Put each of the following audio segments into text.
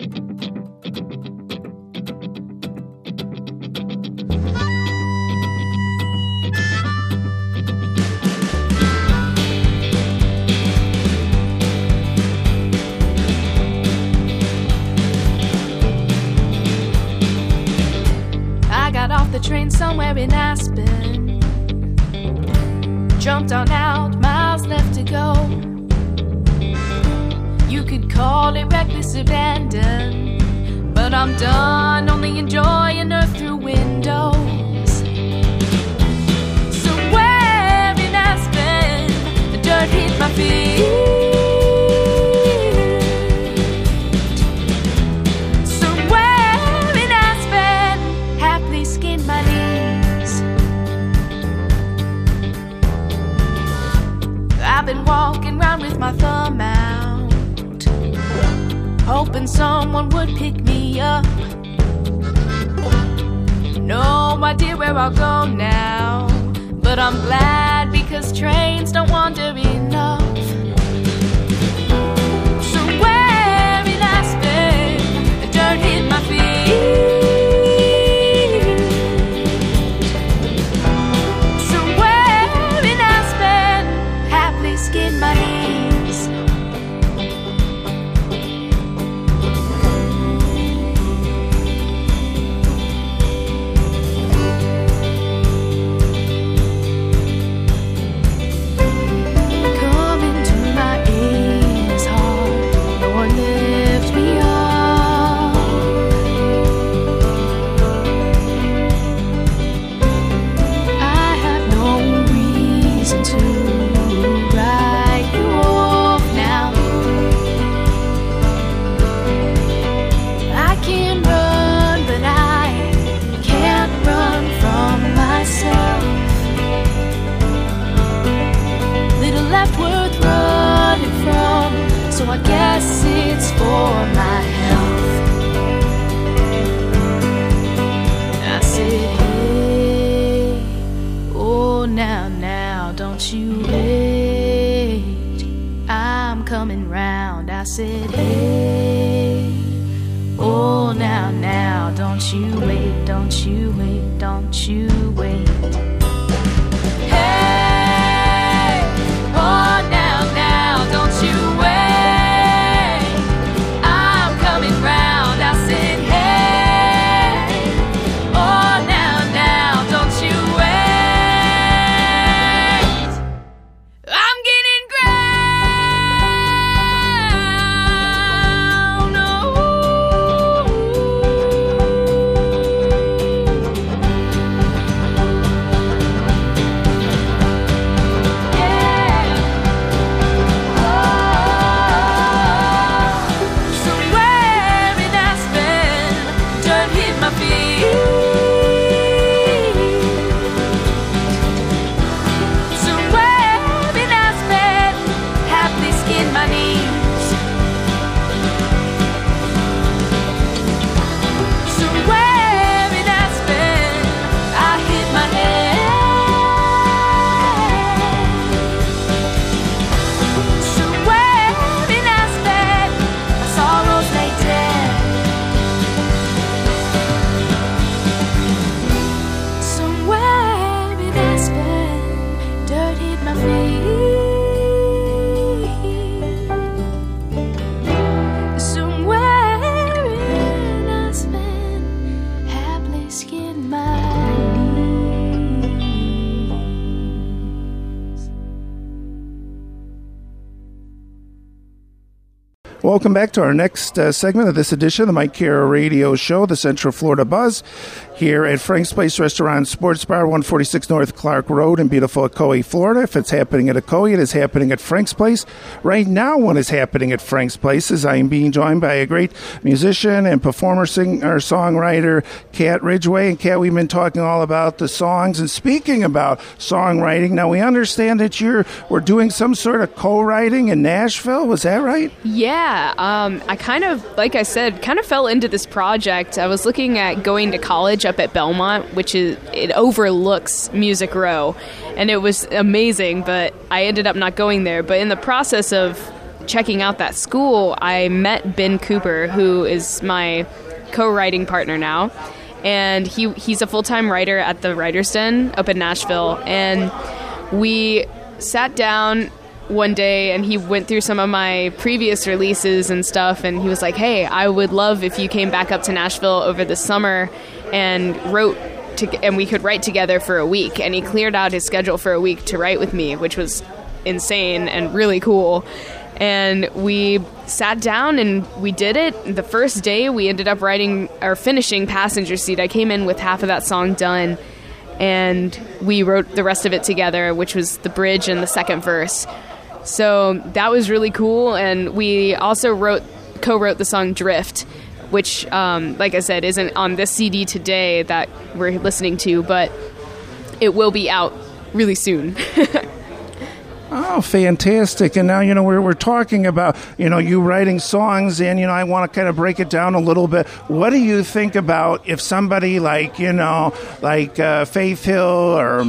The train somewhere in Aspen, jumped on out, miles left to go. You could call it reckless abandon, but I'm done, only enjoying earth through windows. Somewhere in Aspen, the dirt hit my feet. I've been walking round with my thumb out, hoping someone would pick me up. No idea where I'll go now, but I'm glad because trains don't wander enough. Somewhere in Aspen, the dirt hit my feet. Skin my knees. Come into my ears, heart, Lord, lift me up. I have no reason to worth running from, so I guess it's for my health. I said, hey, oh now, don't you wait, I'm coming round. I said, hey, oh now, don't you wait, don't you wait, don't you wait. Oh, now, don't you wait, I'm coming round. I said, hey, oh, now, don't you wait, I'm getting ground, Welcome back to our next segment of this edition of the Mike Kara Radio Show, the Central Florida Buzz, here at Frank's Place Restaurant Sports Bar, 146 North Clark Road in beautiful Ocoee, Florida. If it's happening at Ocoee, it is happening at Frank's Place. Right now, what is happening at Frank's Place is I am being joined by a great musician and performer, singer, songwriter, Kat Ridgway. And Kat, we've been talking all about the songs and speaking about songwriting. Now, we understand that we're doing some sort of co-writing in Nashville. Was that right? Yeah. I kind of, like I said, fell into this project. I was looking at going to college up at Belmont, it overlooks Music Row, and it was amazing, but I ended up not going there. But in the process of checking out that school, I met Ben Cooper, who is my co-writing partner now. And he's a full-time writer at the Writer's Den up in Nashville. And we sat down one day and he went through some of my previous releases and stuff. And he was like, hey, I would love if you came back up to Nashville over the summer and and we could write together for a week. And he cleared out his schedule for a week to write with me, which was insane and really cool. And we sat down and we did it. The first day we ended up finishing Passenger Seat. I came in with half of that song done, and we wrote the rest of it together, which was the bridge and the second verse. So that was really cool. And we also co-wrote the song Drift, which, like I said, isn't on this CD today that we're listening to, but it will be out really soon. Oh, fantastic. And now, we're talking about, you writing songs, and, I want to kind of break it down a little bit. What do you think about if somebody like Faith Hill or,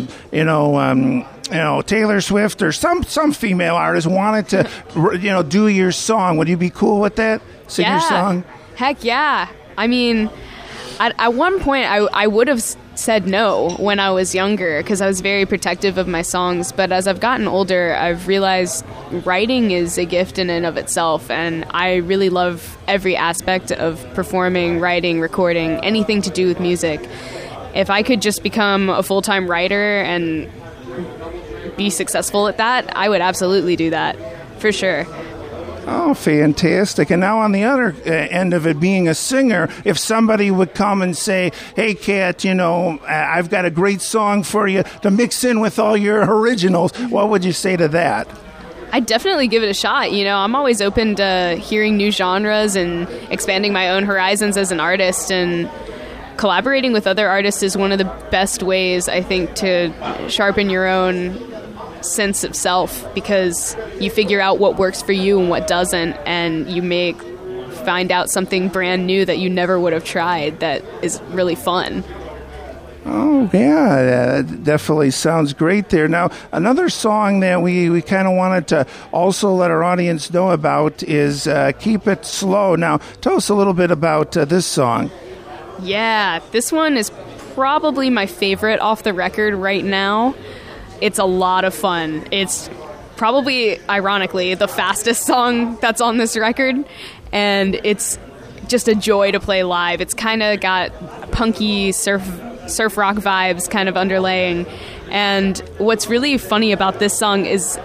Taylor Swift or some female artist wanted to, do your song? Would you be cool with that? Sing your song? Heck yeah. I mean, at one point I would have said no when I was younger because I was very protective of my songs. But as I've gotten older, I've realized writing is a gift in and of itself. And I really love every aspect of performing, writing, recording, anything to do with music. If I could just become a full-time writer and be successful at that, I would absolutely do that, for sure. Oh, fantastic. And now on the other end of it, being a singer, if somebody would come and say, hey, Kat, I've got a great song for you to mix in with all your originals, what would you say to that? I'd definitely give it a shot. I'm always open to hearing new genres and expanding my own horizons as an artist, and collaborating with other artists is one of the best ways, I think, to sharpen your own sense of self, because you figure out what works for you and what doesn't, and you may find out something brand new that you never would have tried that is really fun. Oh, yeah, that definitely sounds great there. Now, another song that we kind of wanted to also let our audience know about is Keep It Slow. Now, tell us a little bit about this song. Yeah, this one is probably my favorite off the record right now. It's a lot of fun. It's probably, ironically, the fastest song that's on this record, and it's just a joy to play live. It's kind of got punky surf rock vibes kind of underlaying. And what's really funny about this song is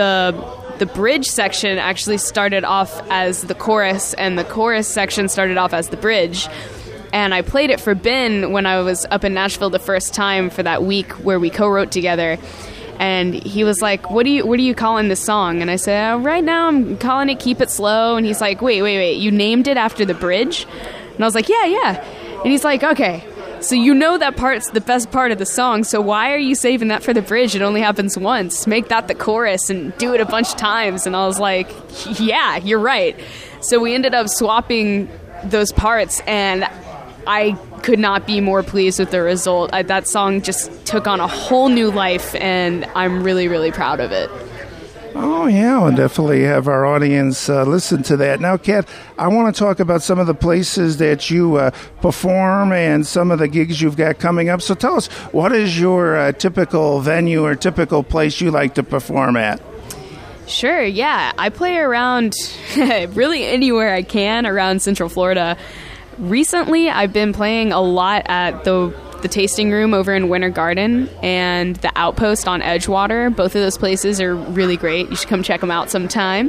the bridge section actually started off as the chorus, and the chorus section started off as the bridge. And I played it for Ben when I was up in Nashville the first time for that week where we co-wrote together. And he was like, what are you calling this song? And I said, right now I'm calling it Keep It Slow. And he's like, wait, you named it after the bridge? And I was like, yeah. And he's like, okay, so that part's the best part of the song, so why are you saving that for the bridge? It only happens once. Make that the chorus and do it a bunch of times. And I was like, yeah, you're right. So we ended up swapping those parts, and I could not be more pleased with the result. That song just took on a whole new life, and I'm really, really proud of it. Oh, yeah, we'll definitely have our audience listen to that. Now, Kat, I want to talk about some of the places that you perform and some of the gigs you've got coming up. So tell us, what is your typical venue or typical place you like to perform at? Sure, yeah. I play around really anywhere I can around Central Florida. Recently, I've been playing a lot at the Tasting Room over in Winter Garden and the Outpost on Edgewater. Both of those places are really great. You should come check them out sometime.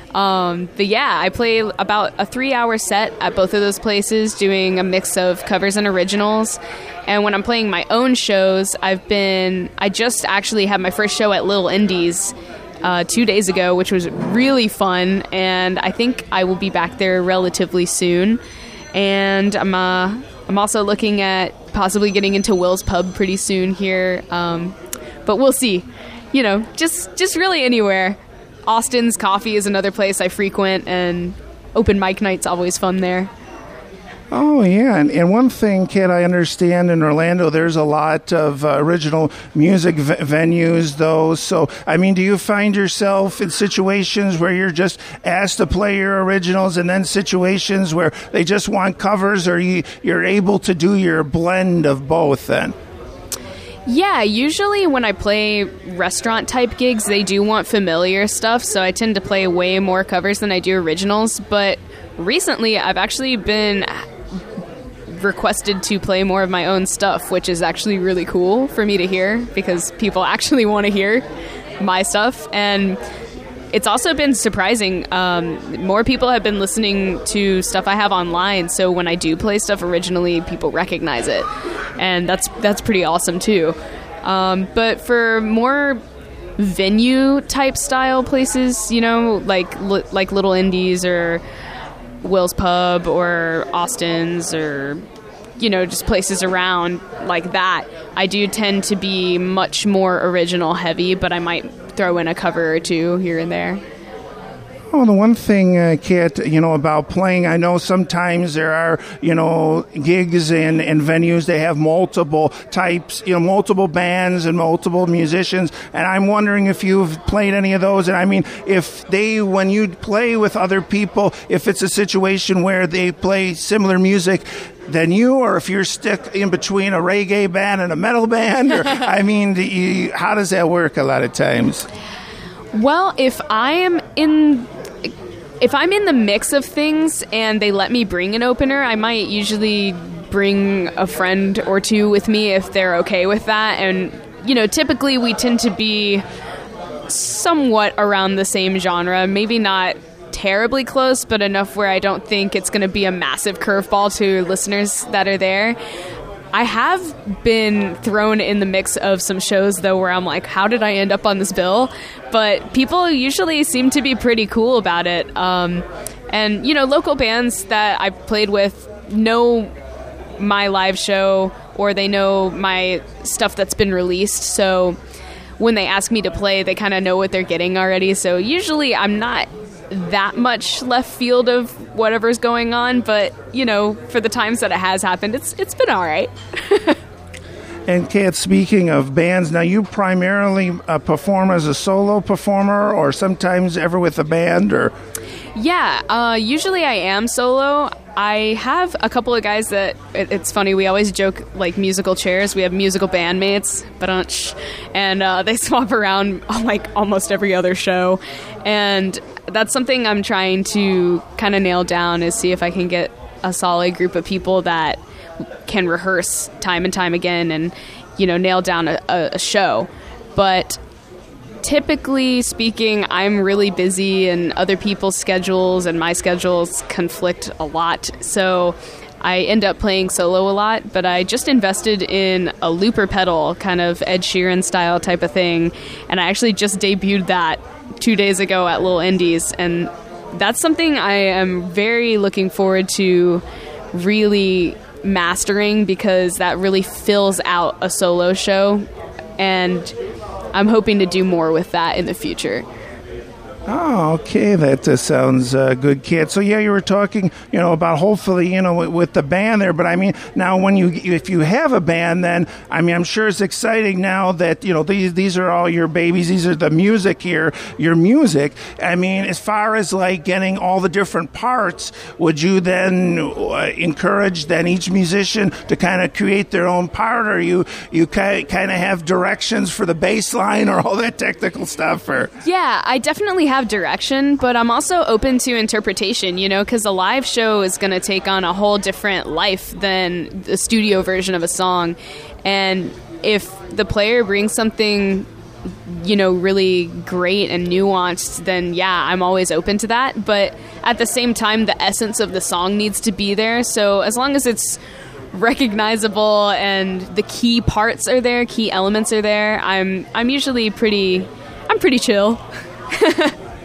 But yeah, I play about a 3-hour set at both of those places, doing a mix of covers and originals. And when I'm playing my own shows, I just actually had my first show at Little Indies 2 days ago, which was really fun. And I think I will be back there relatively soon. And I'm also looking at possibly getting into Will's Pub pretty soon here, but we'll see. Just really anywhere. Austin's Coffee is another place I frequent, and open mic night's always fun there. Oh, yeah. And one thing, Kit, I understand in Orlando, there's a lot of original music venues, though. So, I mean, do you find yourself in situations where you're just asked to play your originals and then situations where they just want covers, or you're able to do your blend of both then? Yeah, usually when I play restaurant-type gigs, they do want familiar stuff, so I tend to play way more covers than I do originals. But recently, I've actually been requested to play more of my own stuff, which is actually really cool for me to hear, because people actually want to hear my stuff. And it's also been surprising. More people have been listening to stuff I have online, so when I do play stuff originally, people recognize it. And that's pretty awesome, too. But for more venue-type style places, you know, like Little Indies or Will's Pub or Austin's, or, you know, just places around like that, I do tend to be much more original heavy, but I might throw in a cover or two here and there. Oh, the one thing, Kit, you know, about playing, I know sometimes there are, you know, gigs and venues, they have multiple types, you know, multiple bands and multiple musicians, and I'm wondering if you've played any of those. And I mean, when you play with other people, if it's a situation where they play similar music than you, or if you're stuck in between a reggae band and a metal band, or, I mean, how does that work a lot of times? Well, if I'm in the mix of things and they let me bring an opener, I might usually bring a friend or two with me if they're okay with that. And, you know, typically we tend to be somewhat around the same genre, maybe not terribly close, but enough where I don't think it's going to be a massive curveball to listeners that are there. I have been thrown in the mix of some shows, though, where I'm like, how did I end up on this bill? But people usually seem to be pretty cool about it. And, you know, local bands that I've played with know my live show, or they know my stuff that's been released. So when they ask me to play, they kind of know what they're getting already. So usually I'm not that much left field of whatever's going on, but, you know, for the times that it has happened, it's been all right. And Kat, speaking of bands, now you primarily perform as a solo performer, or sometimes ever with a band, or? Yeah, usually I am solo. I have a couple of guys that, it's funny, we always joke, like, musical chairs. We have musical bandmates, and they swap around, like, almost every other show. And that's something I'm trying to kind of nail down, is see if I can get a solid group of people that can rehearse time and time again and, you know, nail down a show. But typically speaking, I'm really busy, and other people's schedules and my schedules conflict a lot. So I end up playing solo a lot, but I just invested in a looper pedal, kind of Ed Sheeran style type of thing. And I actually just debuted that 2 days ago at Little Indies. And that's something I am very looking forward to really mastering, because that really fills out a solo show. And I'm hoping to do more with that in the future. Oh, okay. That sounds good, Kit. So, yeah, you were talking, you know, about hopefully, you know, with the band there. But, I mean, now if you have a band, then, I mean, I'm sure it's exciting now that, you know, these are all your babies. These are the music here, your music. I mean, as far as, like, getting all the different parts, would you then encourage then each musician to kind of create their own part, or you kind of have directions for the bass line or all that technical stuff? Or? Yeah, I definitely have direction, but I'm also open to interpretation, you know, because a live show is going to take on a whole different life than the studio version of a song. And if the player brings something, you know, really great and nuanced, then yeah, I'm always open to that. But at the same time, the essence of the song needs to be there. So as long as it's recognizable and the key parts are there, key elements are there, I'm usually pretty chill.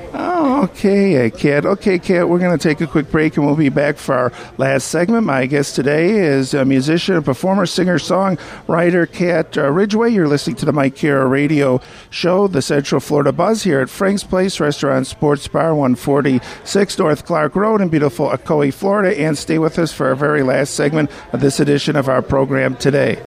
Oh, okay, Kat. Okay, Kat, we're going to take a quick break and we'll be back for our last segment. My guest today is a musician, performer, singer, songwriter, Kat Ridgway. You're listening to the Mike Kara Radio Show, the Central Florida Buzz here at Frank's Place Restaurant Sports Bar, 146 North Clark Road in beautiful Ocoee, Florida. And stay with us for our very last segment of this edition of our program today.